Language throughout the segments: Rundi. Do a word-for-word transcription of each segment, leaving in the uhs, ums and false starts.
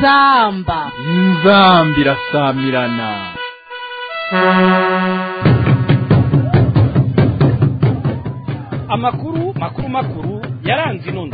inzamba inzamba irasamirana. Amakuru makuru makuru yaranze inondo.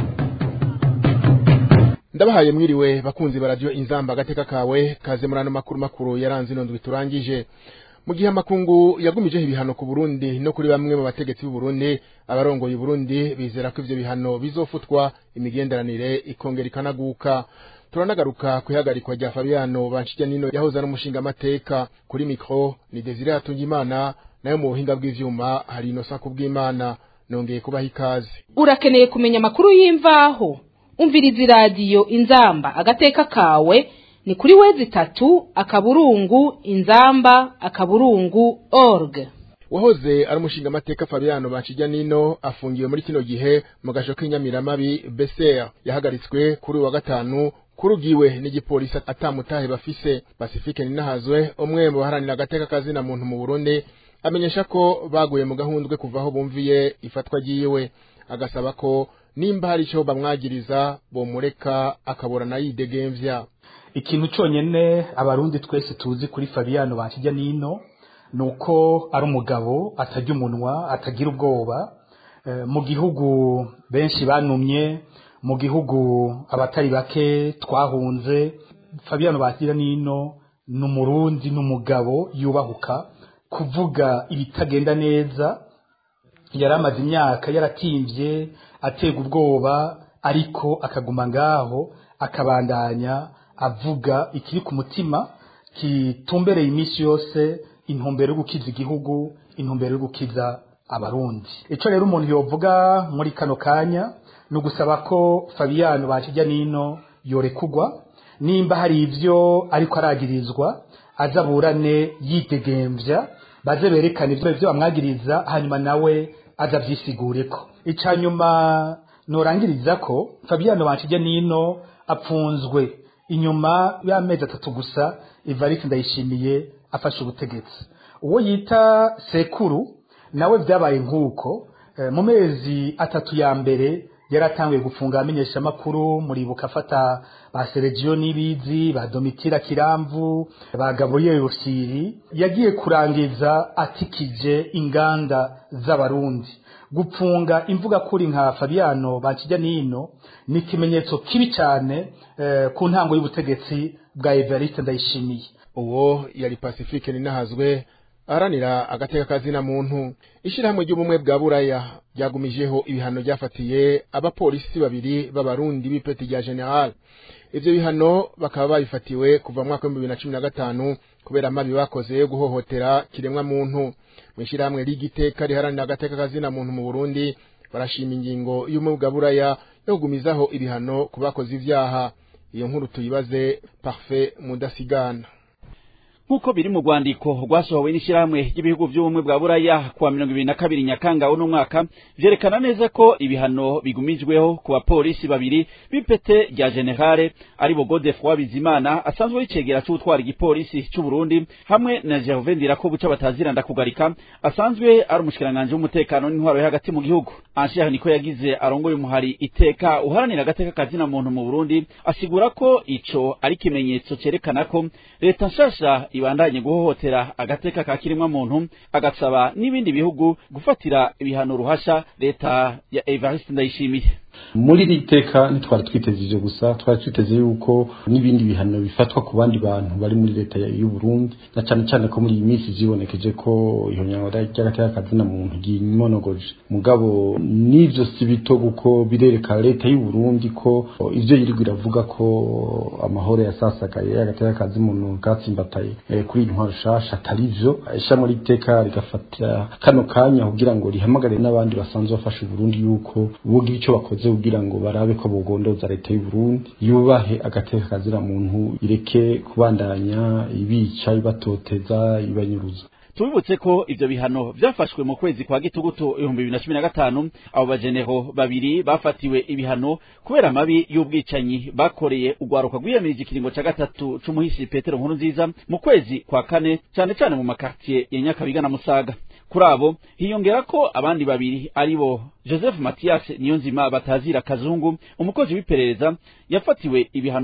Ndabahaye mwiriwe bakunzi baradio inzamba agateka kawe kaze murano makuru makuru yaranze inondo biturangije. Mu gihe amakungu yagumije ibihano ku Burundi no kuri bamwe mu bategetsi b'u Burundi, abarongoye u Burundi bizera ko ivyo bihano bizofutwa imigenderanire ikongera ikanaguka. Turanagaruka kwihagarikwa rya Fabiano Banshijyanino yahoza n'umushinga amateka. Kuri mikro ni Desire Atungimana, nayo mu buhinga bw'ivyuma hari Innocent Kubwimana. Nongeye kubaha ikaze. Urakeneye kumenya makuru y'imvaho? Umviriza radio Inzamba agateka kawe ni kuri wezi tatu akaburungu inzamba akaburungu org. Wahoze ari umushinga amateka Fabiano Banshijyanino afungiwe muri kino gihe mu gasho k'inyamiramabi B C R yahagaritswe kuri wa gatanu kurugiwe n'igipolisi atamutahe bafise. Pacifique Ninahazwe umwe mu baharanira agateka kazi na muntu mu Burundi amenyesha ko baguye mu gahundwe kuvaho bumviye ifatwa giyewe, agasaba ko nimba hari ico bamwagiriza bomureka akaborana yidegemvya. Ikintu cyonyene abarundi twese tuzi kuri Fabiano Banshijyanino nuko ari umugabo atajya umunwa atagira ubwoba. E, mu gihugu benshi banumye, mu gihugu abatari bake twahunze. Fabiano Banshijyanino n'umurundi n'umugabo yubahuka kuvuga ibitagenda neza. Yaramaze imyaka yaratimvye atega ubwoba, ariko akaguma ngaho akabandanya avuga ikiri ku mutima kitumbereye imisi yose, intumbero yo gukiza igihugu, intumbero yo gukiza abarundi. Ico rero umuntu yovuga muri kano kanya no gusaba ko Fabiano Banshijyanino yorekugwa, nimba hari ivyo ariko aragirizwa azaburane yitegemvya, baze berekane ivyo byo bamwagiriza, hanyuma nawe azavyisigureko. Icanyuma norangiriza ko Fabiano Banshijyanino apfunzwe inyuma y'amezi atatu gusa Evariste Ndayishimiye afashe ubutegetsi. Uwo yita sekuru nawe vyabaye nkuko e, mu mezi atatu ya mbere yaratanguye gufunga amenyesha makuru muri bukafata ba Sergio Nibizi, ba Domitira Kiramvu, ba Gabriel Rusiri. Yagiye kurangiza atikije inganda z'abarundi. Gupfunga imvuga kuri nka Fabiano Banshijyanino ni kimenyetso kibi cyane eh, ku ntango y'ubutegetsi bwa Evariste Ndayishimiye. Uwo yari Pacifique Ninahazwe aranira agateka kazi na muntu. Ishirahamwe ry'ubumwe bwa Buraya ryagumijeho ibihano byafatiye abapolisi babiri b'abarundi b'ipeti rya General. Ivyo bihano bakaba babifatiwe kuva mu mwaka wa bibiri na cumi na gatanu kubera amabi bakoze yo guhohotera kiremwa muntu. Mwishirahamwe rigiteka riharanira agateka kazi na muntu mu Burundi barashima ingingo y'ubumwe bwa Buraya yo kugumizaho ibihano kubakoze ivyaha. Iyo nkuru tuyibaze Parfait Mudasigana. Nkuko biri mu Rwandiko rwasohowe n'ishirahamwe ry'ibihugu by'ubumwe bwa Buraya kuwa mirongo ibiri na kabiri Nyakanga uno mwaka, vyerekana neza ko ibihano bigumijweho ku bapolisi babiri b'ipete rya Generale ari bo Godefroid Bizimana asanzwe yicegera cy'utwara igipolisi cy'u Burundi, hamwe na Gervais Ndirakobuca bataziranda kugarika asanzwe ari umushikiranganje w'umutekano n'intwaro hagati mu gihugu. Anshiya niko yagize arongoye umuhari iteka uharanira agateka kazi na muntu mu Burundi, asigura ko ico ari kimenyetso cerekana ko leta nshasha ibandanye guhohotera agateka ka kirimwa muntu, agasaba n'ibindi bihugu gufatira ibihano ruhasha leta ya Evariste Ndayishimiye. Muri riteka nitwara twiteze ivyo gusa, twari twiteze yuko n'ibindi bihano bifatwa ku bandi bantu bari muri leta y'u Burundi, na cyane cyane ko muri iyi minsi zibonekeje ko ihonyangwa ry'agateka kazi na muntu gimonogoje. Mugabo n'ivyo si bito kuko birereka leta y'u Burundi ko ivyo yirigwa iravuga ko amahoro yasasagaye y'agateka kazi muntu gatsimbataye e, kuri intwaro shasha atarivyo. Ishamwe riteka rigafata kano kanya kugira ngo rihamagare n'abandi basanzwe bafasha u Burundi yuko bogira ico bakoze kugira ngo barabe ko bogondoza leta y'u Burundi, yubahe agateka kazira muntu, ireke kubandanya ibica ibatoteza ibanyuruza. Tubibutse ko ivyo bihano vyafashwe mu kwezi kwa gitugutu ibihumbi bibiri na cumi na gatanu. Abo bajenero babiri bafatiwe ibihano kubera mabi y'ubwicanyi bakoreye ugwaruka rwiyamirije ikiringo ca gatatu c'umuhisi Petero Nkurunziza mu kwezi kwa kane, cyane cyane mu makartier ya Nyakabiga na Musaga. Kurabo hiyongera ko abandi babiri aribo Joseph Mathias Niyonzima batazira Kazungu, umukozi w'iperereza, yafatiwe ibihano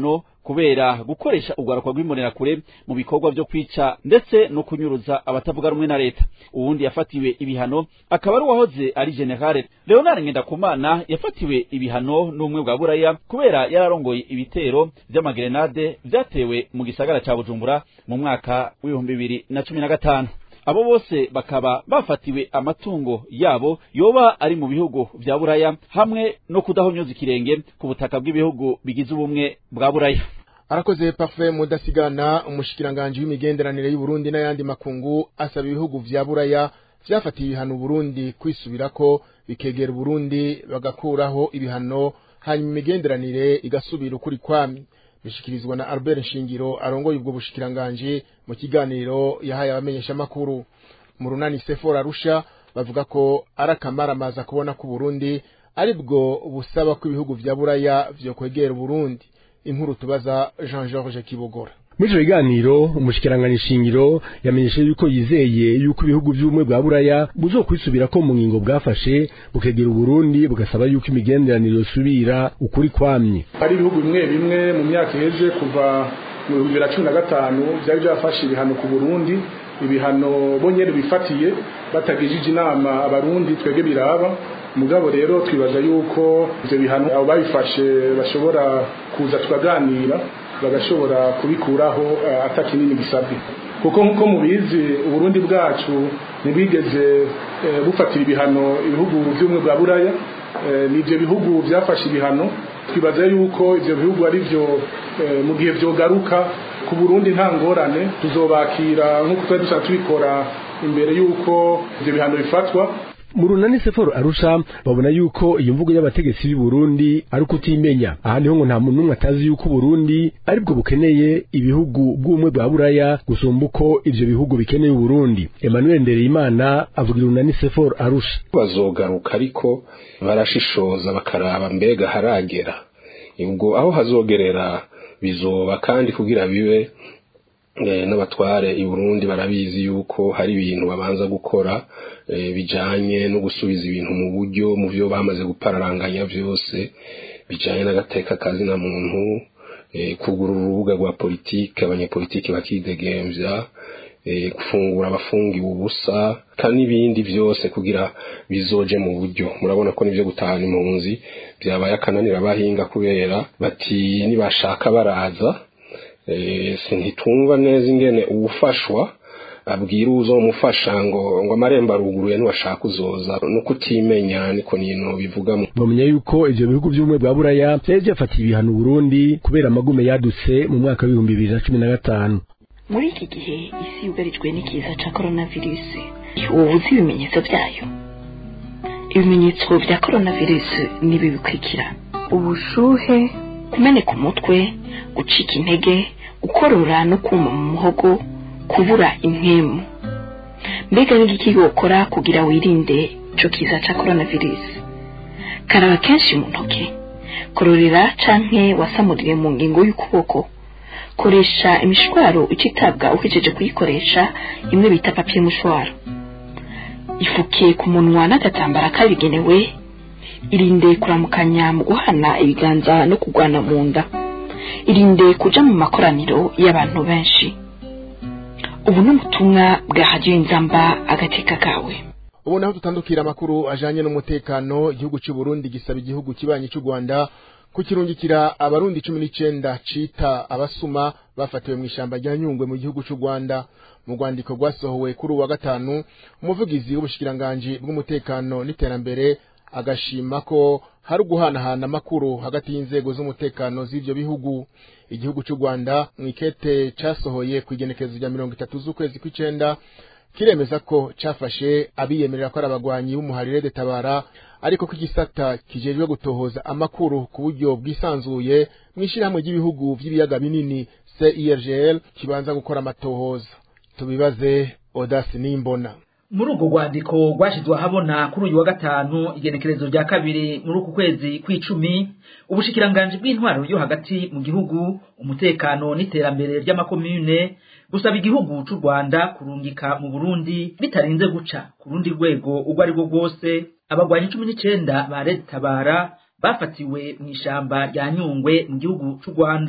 kubera gukoresha urwaruka rw'imbonerakure mu bikorwa vyo kwica ndetse no kunyuruza abatavuga rumwe na leta. Uwundi yafatiwe ibihano akaba ari uwahoze ari General Leonard Ngendakumana yafatiwe ibihano n'umwe bwa Buraya kubera yararongoye ibitero vy'amagrenade vyatewe mu gisagara ca Bujumbura mu mwaka w'ibihumbi bibiri na cumi na gatanu. Abo bose bakaba bafatiwe amatungo yabo yoba ari mu bihugu vya Buraya hamwe no kudahonyoza ikirenge ku butaka bw'ibihugu bigize ubumwe bwa Buraya. Arakoze Parfait Mudasigana, umushikiranganje w'imigenderanire y'u Burundi n'ayandi makungu, asaba ibihugu vya Buraya vyafatiye ibihano Burundi kwisubirako bikegera Burundi bagakuraho ibihano hanyuma imigenderanire igasubira ukuri kwami. Bishikirizwa na Albert Nshingiro arongoye ubwo bushikiranganje mu kiganiro yahaye abamenyesha makuru mu runani Sephora Arusha. Bavuga ko arakamara maza kubona ku Burundi aribwo busaba ko ibihugu vya Buraya vyo kwegera Burundi. Inkuru tubaza Jean Georges Kibogora. Muri ico kiganiro umushikiranganje Nshingiro yamenyesheje yuko yizeye yuko ibihugu vy'ubumwe bwa Buraya buzokwisubirako mu ngingo bwafashe bukegera Burundi bugasaba yuko imigenderanire yosubira ukuri kwamye. Hari ibihugu bimwe bimwe mu myaka iheze kuva mu bihumbi bibiri na cumi na gatanu byari byafashe ibihano ku Burundi, ibihano bonyene bifatiye batagijije inama abarundi twege biraba. Mugabo rero twibaza yuko ivyo bihano abo babifashe bashobora kuza tukaganira bagashobora kubikuraho uh, atakinini gisabwe, kuko nkuko mubizi Uburundi bwacu nibigeze uh, bufatira ibihano ibihugu by'umwe bwa Buraya. Uh, nivyo bihugu byafashe ibihano, twibaza yuko ivyo bihugu ari byo uh, mu gihe vyogaruka ku Burundi nta ngorane tuzobakira nkuko twari dusanzwe tubikora imbere yuko ivyo bihano bifatwa. Mu runani Sephora Arusha babona yuko iyo mvugo y'abategetsi b'i Burundi ari kutimenya. Aha niho ngo nta muntu numwe atazi yuko Burundi aribwo bukeneye ibihugu bw'umwe bwa Buraya gusumba uko ivyo bihugu bikeneye Burundi. Emmanuel Ndereyimana avuga runani Sephora Arusha. Bazogaruka ariko barashishoza bakaraba mbega haragera. Ubwo aho hazogerera bizoba kandi kugira bibe E, n'abatware i Burundi barabizi yuko hari ibintu babanza gukora e, bijanye no gusubiza ibintu mu buryo mu byo bamaze gupararanganya vyose bijanye n'agateka kazi na muntu, e, kugura urubuga rwa politike abanyepolitike bakidegemvya, e, gufungura abafungiwe ubusa kandi ibindi vyose kugira bizoje mu buryo. Murabona ko nivyo gutahana impunzi byabaye akananira abahinga kubera bati nibashaka baraza. Eh sinhitumva neza ingene ubufashwa abwira uzo mufasha ngo ngo amaremba ruguruye n'washaka uzoza no kutimenya niko nino bivuga. Bamenye yuko ivyo bihugu by'umwe bwa Buraya byafatiye ibihano Burundi kubera amagume yadutse mu mwaka w'ibihumbi bibiri na cumi na gatanu. Muri iki gihe isi yugarijwe n'ikiza ca coronavirus, ubuzi ibimenyetso byayo. Ibimenyetso bya coronavirus nibi bikurikira: ubushuhe, kumeneka umutwe, gucika intege, gukorora no kuma mu muhogo, kubura impemu. Mbega n'igiki gukora kugira wirinde ico kiza ca coronavirus? Karaba kenshi mu ntoke, kororera canke wasamuriye mu ngingo y'ukuboko, koresha imishwaro icitabwa ukijeje kuyikoresha imwe bita papier mouchoir. Ifuke ku munwa n'agatambara kabigenewe. Irinde kuramukanya mu guhana ibiganza no kugwana mu nda. Irinde kuja mu makoraniro y'abantu benshi. Ubu n'ubutumwa bwa Radio Inzamba agateka kawe. Ubu naho tutandukira amakuru ajanye n'umutekano. Igihugu cy'u Burundi gisaba igihugu kibanyi cy'u Rwanda kukirungikira abarundi cumi n'icenda cita abasuma bafatiwe mu ishamba rya Nyungwe mu gihugu cy'u Rwanda. Mu Rwandiko rwasohowe kuri wa gatanu, umuvugizi w'ubushikiranganje bw'umutekano n'iterambere agashima ko hari guhanahana makuru hagati y'inzego z'umutekano z'ivyo bihugu. Igihugu cy'u Rwanda mwikete casohoye kwigenekezo rya mirongo itatu z'ukwezi kw'icenda kiremeza ko cafashe abiyemerera ko arabagwanyi b'umuharire de Tabara, ariko ko igisata kijejwe gutohoza amakuru ku buryo bwisanzuye mwishirahamwe ry'ibihugu vy'ibiyaga binini C I R G L kibanza gukora amatohoza. Tubibaze Odasi Nimbona. Muri ugo rwandiko rwashizwe habona kuri uyu wa gatanu igenekerezo rya kabiri muri uku kwezi kw'icumi, ubushikiranganje bw'intwaro yo hagati mu gihugu, umutekano n'iterambere ry'amakomune gusaba igihugu cy'u Rwanda kurungika mu Burundi bitarinze guca ku rundi rwego ubwo ari bwo bwose abagwanyi cumi n'icenda ba Red Tabara bafatiwe mu ishamba rya Nyungwe mu gihugu cy'u Rwanda.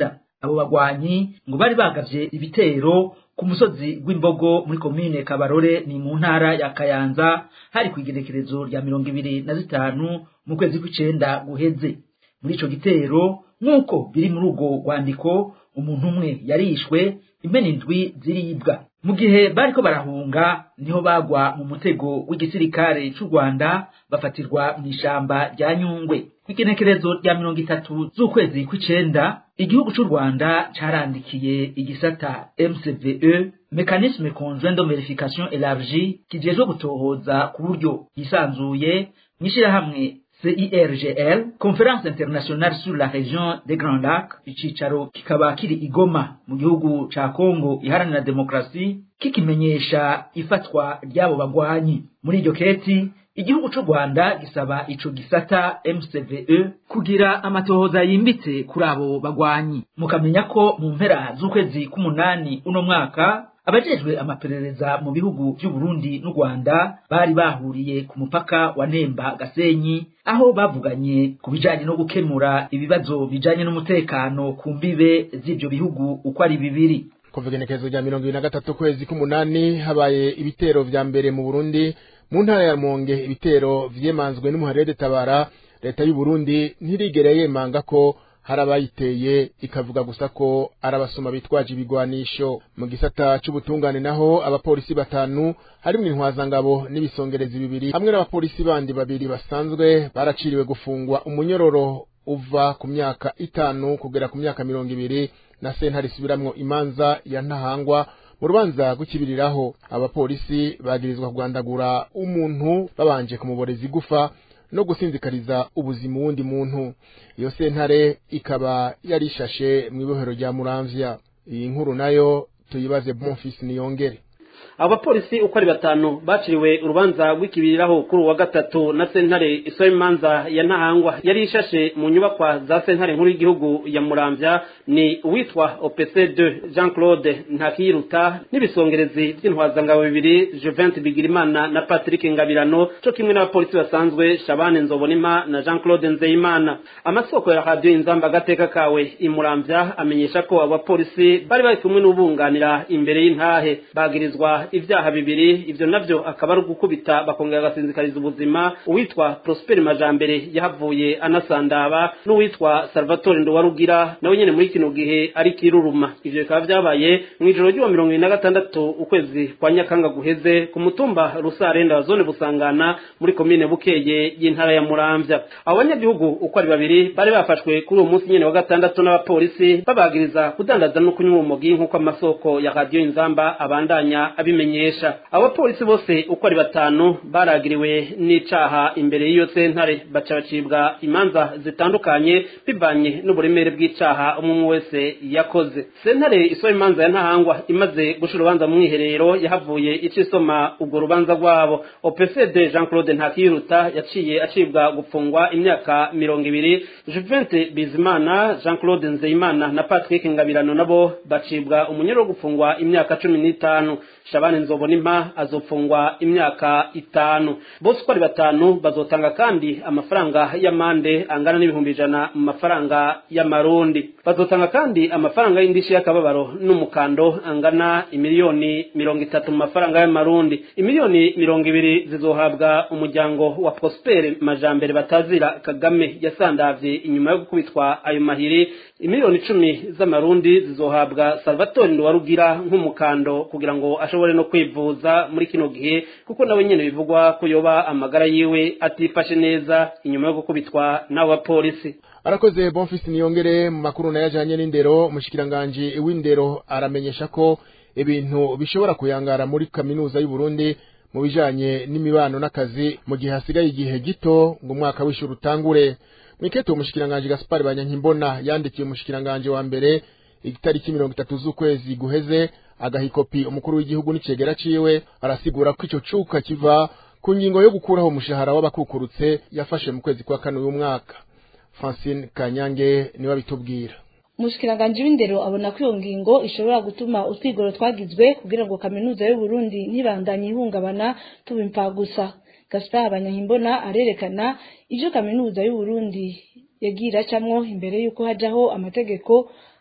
abo bagwanyi ngo bari bagavye ibitero ku musozi w'Imbogo muri komine Kabarore ni mu ntara ya Kayanza hari kwigerekerezo rya mirongo ibiri na zitanu mu kwezi kw'icenda guheze. Muri ico gitero nk'uko biri muri urwo rwandiko umuntu umwe yarishwe, impene indwi ziribwa. Mu gihe bariko barahunga niho bagwa mu mutego w'igisirikare c'u Rwanda bafatirwa mw'ishamba rya Nyungwe. Kw'igenekerezo rya mirongo itatu z'ukwezi kw'icenda igihugu c'u Rwanda carandikiye igisata M C V E, Mécanisme Conjoint de Vérification Élargie, kijejwe gutohoza ku buryo yisanzuye mw'ishirahamwe C I R G L, Conférence Internationale sur la Région des Grands Lacs, icicaro kikaba kiri Igoma mu gihugu ca Kongo iharanira demokrasi, kikimenyesha ifatwa ry'abo bagwanyi. Muri iryo keti igihugu c'u Rwanda gisaba ico gisata M C V E kugira amatohoza yimbitse kuri abo bagwanyi. Mukamenya ko mu mpera z'ukwezi k'umunani uno mwaka abajejwe amaperereza mu bihugu by'u Burundi n'u Rwanda bari bahuriye ku mupaka wa Nemba Gasenyi, aho bavuganye ku bijanye no gukemura ibibazo bijanye n'umutekano ku mbibe z'ivyo bihugu uko ari bibiri. Kuva igenekerezo rya mirongo ibiri na gatatu kwezi k'umunani habaye ibitero vya mbere mu Burundi mu ntara ya Rumonge. Ibitero vyemanzwe n'umuharire Tabara. Leta y'u Burundi ntirigera yemanga ko harabayiteye, ikavuga gusa ko arabasoma bitwaje ibigwanisho. Mu gisata c'ubutungane naho abapolisi batanu harimwo intwazangabo n'ibisongerezi bibiri hamwe n'abapolisi bandi babiri basanzwe baraciriwe gufungwa umunyororo uva ku myaka itanu kugera ku myaka mirongo ibiri na sentare isubiramwo imanza ya Ntahangwa mu rubanza rw'ikibiriraho. Abapolisi bagirizwa kugandagura umuntu babanje kumuboreza igufa no gusinzikariza ubuzima wundi muntu. Iyo sentare ikaba yarishashe mu ibohero rya Muramvya. Iyi nkuru nayo tuyibaze Bonfils Niyongere. Abapolisi uko ari batanu baciriwe urubanza rw'ikibiriraho kuri uwa gatatu na sentare isomanza ya Ntahangwa yari ishashe mu nyubakwa za sentare nkuru y'igihugu ya Muramvya. Ni uwitwa O P C deux Jean Claude Ntakiruta n'ibisongerezi by'intwazangabo bibiri Juvent Bigirimana na Patrick Ngabirano, cyo kimwe n'abapolisi basanzwe Shabane Nzobonima na Jean Claude Nzeyimana. Amasoko ya radio Inzamba Gateka kawe i Muramvya amenyesha ko abapolisi bari bari kumwe n'ubunganira imbere y'intahe bagirizwa ivyaha bibiri. Ivyo navyo akaba ari gukubita bakongera gasinzikariza ubuzima uwitwa Prosper Majambere yahavuye anasandaba n'uwitwa Salvatore Ndowarugira nawe nyene muri kino gihe ari kiruruma. Ivyo bikaba vyabaye mu ijoro ry'uwa mirongo ine na gatandatu ukwezi kwa Nyakanga guheze ku mutumba Rusarenda wa zone Busangana muri komine Bukeye y'intara ya Muramvya. Abanyagihugu uko ari babiri bari bafashwe kuri uwo munsi nyene wa gatandatu n'abapolisi babagiriza kudandaza no kunywa umugi nk'uko amasoko ya radio Inzamba abandanya abimenyesha. Abapolisi bose uko ari batanu baragiriwe n'icaha imbere y'iyo sentare, baca bacibwa imanza zitandukanye bivanye n'uburemere bw'icaha umwe wese yakoze. Sentare iso imanza ya Ntahangwa imaze gushira urubanza mu mwiherero yahavuye icisoma ubwo rubanza rwabo. O P C deux Jean Claude Ntakiruta yaciye acibwa gupfungwa imyaka mirongo ibiri. Juvent Bizimana, Jean Claude Nzeyimana na Patrick Ngabirano nabo bacibwa umunyoro wo gupfungwa imyaka cumi n'itanu. Shabane Nzobonima azopfungwa imyaka itanu. Bose uko ari batanu bazotanga kandi amafaranga y'amande angana n'ibihumbi ijana mu mafaranga y'amarundi. Bazotanga kandi amafaranga y'indishi y'akababaro n'umukando angana imiliyoni mirongo itatu mu mafaranga y'amarundi. Imiliyoni mirongo ibiri zizohabwa umuryango wa Prosper Majambere Batazira Kagame yasandavye inyuma yo gukubitwa ayo mahiri. Imiliyoni icumi z'amarundi zizohabwa Salvatore Ndowarugira nk'umukando kugira ngo ashobore no kwivuza muri kino gihe, kuko nawe nyene bivugwa ko yoba amagara yiwe atifashe neza inyuma yo gukubitwa n'abapolisi. Arakoze Bonfils Niyongere. Mu makuru nayajanye n'indero, mushikiranganje w'indero aramenyesha ko ibintu bishobora kuyangara muri kaminuza y'u Burundi mu bijanye n'imibano n'akazi mu gihe hasigaye igihe gito ngo umwaka w'ishuri utangure. Mwiketo umushikiranganje Gaspard Banyankimbona yandikiye umushikiranganje wa mbere itariki mirongo itatu z'ukwezi guheze agahikopi umukuru w'igihugu n'icegera ciwe, arasigura ko ico cuka kiva ku ngingo yo gukuraho umushahara w'abakukurutse yafashe mu kwezi kwa kane uyu mwaka. Francine Kanyange niwe bitubwira. Umushikiranganje w'indero abona ko iyo ngingo ishobora gutuma utwigoro twagizwe kugira ngo kaminuza y'u Burundi nibandanye ihungabana tubimpa gusa. Gaspard Banyankimbona arerekana ivyo kaminuza y'u Burundi yagira camwo imbere yuko hajaho amategeko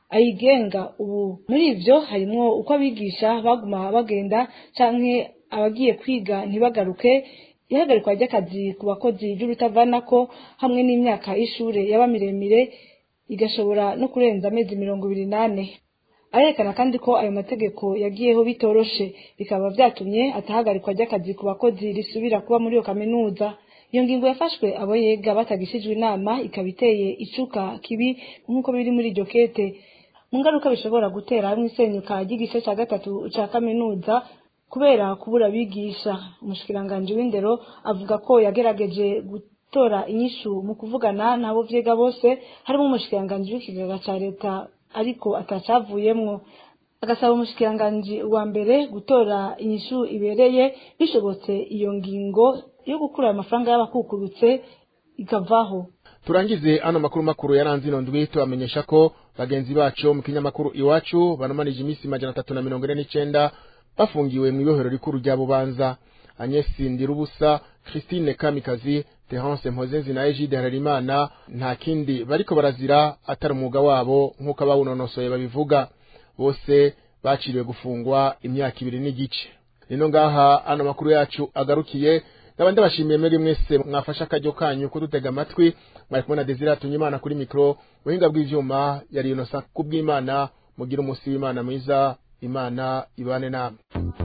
ayigenga ubu muri ivyo harimwo uko abigisha baguma bagenda canke abagiye kwiga ntibagaruke, ihagarikwa ry'akazi ku bakozi ry'urutavanako hamwe n'imyaka y'ishure yaba miremire igashobora no kurenza amezi mirongo ibiri nane. Arerekana kandi ko ayo mategeko yagiyeho bitoroshe bikaba vyatumye atahagarikwa ry'akazi ku bakozi risubira kuba muri iyo kaminuza. Iyo ngingo yafashwe abo yega batagishijwe inama ikabiteye icuka kibi nk'uko biri muri iryo kete. Mu ngaruka bishobora gutera hamwe isenyuka ry'igice ca gatatu ca kaminuza kubera kubura bigisha. Umushikiranganje w'indero avuga ko yagerageje gutora inyishu mu kuvugana nabo vyega bose harimo umushikiranganje w'ikigega ca leta ariko atacavuyemwo. Agasaba umushikiranganje wa mbere gutora inyishu ibereye bishobotse iyo ngingo yo gukura amafaranga y'abakukurutse ikavaho. Turangize ano makuru makuru yaranze ino ndwi tubamenyesha ko bagenzi bacu mu kinyamakuru Iwacu banamanije imisi majana atatu na mirongo ine n'icenda bafungiwe mu ibohero rikuru rya Bubanza. Agnes Ndirubusa, Christine Kamikazi, Terence Mpozenzi na Egide Hararimana nta kindi bariko barazira atari umwuga wabo nk'uko abawunonosoye babivuga. Bose baciriwe gufungwa imyaka ibiri n'igice. Nino ngaha ano makuru yacu agarukiye. Nabandi bashimiye mwege mwese mwafasha akajyo kanyu kudutega amatwi. Mwari kumwe na Desire Tunyimana kuri mikro, ubuhinga bw'ivyuma yari Innocent kubw'Imana. Mugira umunsi w'Imana mwiza, Imana ibane namwe.